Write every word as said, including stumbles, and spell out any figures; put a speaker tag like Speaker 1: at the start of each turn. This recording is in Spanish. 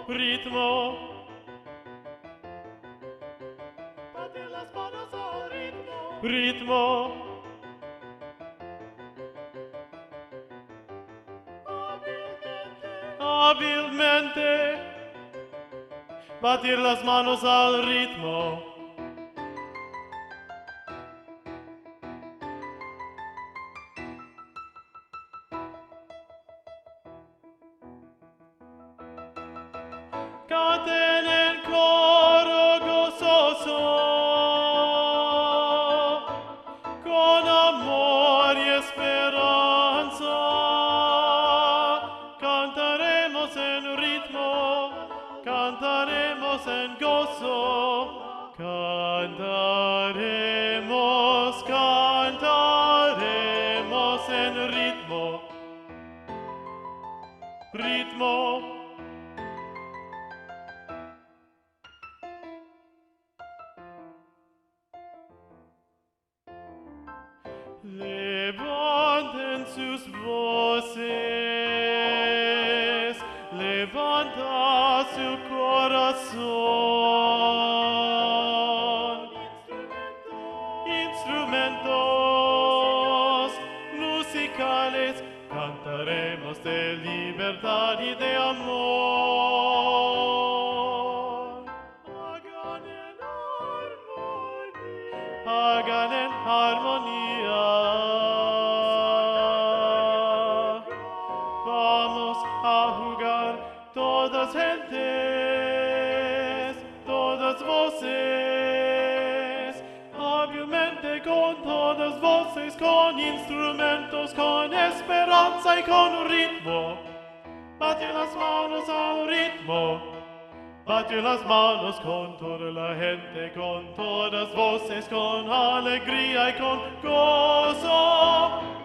Speaker 1: ritmo. Batir las manos al ritmo, ritmo. Hábilmente, batir las manos al ritmo. Canten en coro gozoso, con amor y esperanza. Cantaremos en ritmo, cantaremos en gozo. Cantaremos, cantaremos en ritmo, ritmo. Levanten sus voces, levanta su corazón. Instrumentos musicales, cantaremos de libertad y de amor. Hagan en armonía, hagan en armonía. Vamos a jugar todas gentes, todas voces, hábilmente con todas voces, con instrumentos, con esperanza y con ritmo. Bate las manos al ritmo, bate las manos con toda la gente, con todas voces, con alegría y con gozo.